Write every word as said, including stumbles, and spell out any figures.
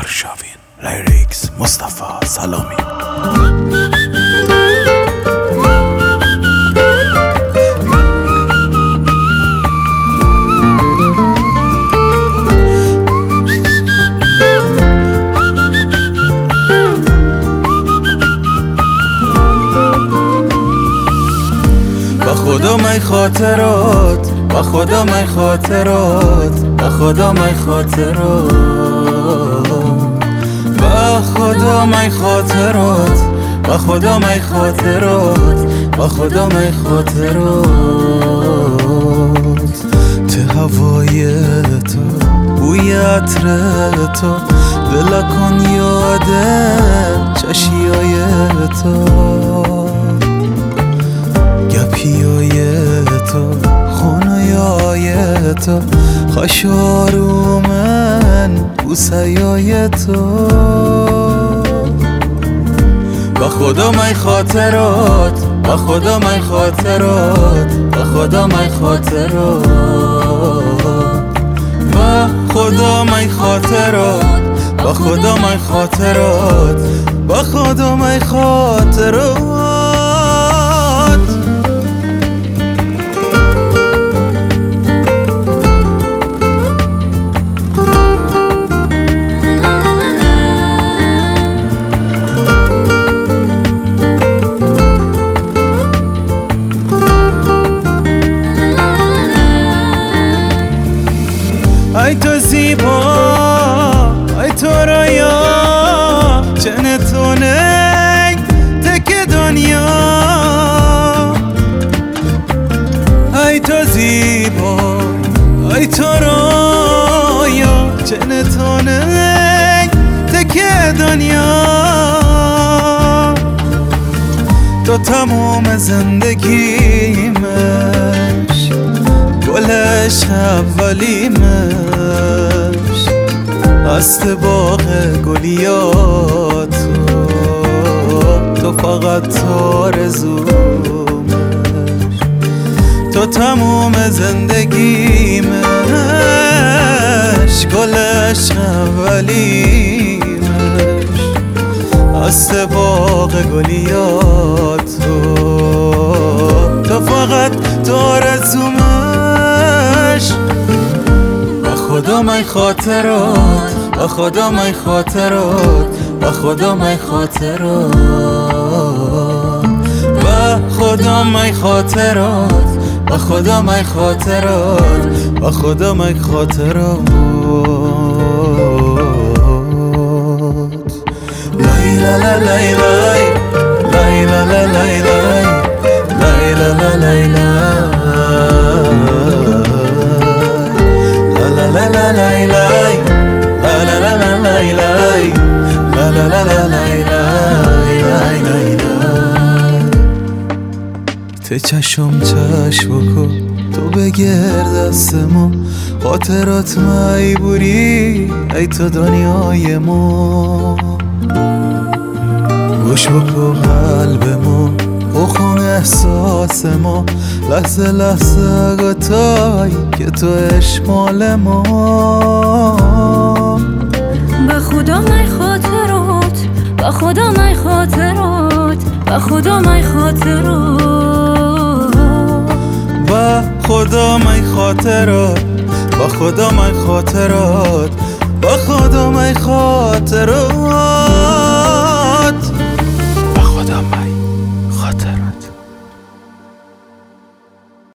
شاوین. لیریکس مصطفی سلامی. با خدا می خاطرات، با خدا می خاطرات، با خدا می خاطرات، با خدا می خاطرات، با خدا می خاطرات، با خدا می خاطرات. ته هوای تو، بوی عطر تو، دل کن یاده چشیای تو، گپیای تو، خونیای تو، خشارو من بوسیای تو. با خدا می خاطرات، با خدا می خاطرات، با خدا می خاطرات، با خدا می خاطرات، با خدا می خاطرات، با خدا می خاطرات. ای تو زیبا، ای تو رایا، جنتونه تک دنیا. ای تو زیبا، ای تو رایا، جنتونه تک دنیا. تو تمام زندگیمش، گلش اولیمش، هست باغ گلیات تو، تو فقط آرزومش. تو تموم زندگیمش، گلش اولیمش، هست باغ گلیات تو، تو فقط آرزومش. با خدا می خاطرات، با خدا می خاطرات، با خدا می خاطرات، با خدا می خاطرات، با خدا می خاطرات، با خدا می خاطرات. لای لا لا لای لای، لای لا لا لای لای، لای لا لا لای لای، la la la la la la la la la la la la la la. ته چشم چشم کن تو بگرد دست ما، خاطرات میبوری ای تو دنیای ما. گوش بکن قلب ما، بخون احساس ما، لحظه لحظه گتای که تو اشمال ما. با خدا می خاطرات، با خدا می خاطرات، با خدا می خاطرات، با خدا می خاطرات، با خدا می خاطرات، با خدا می خاطرات.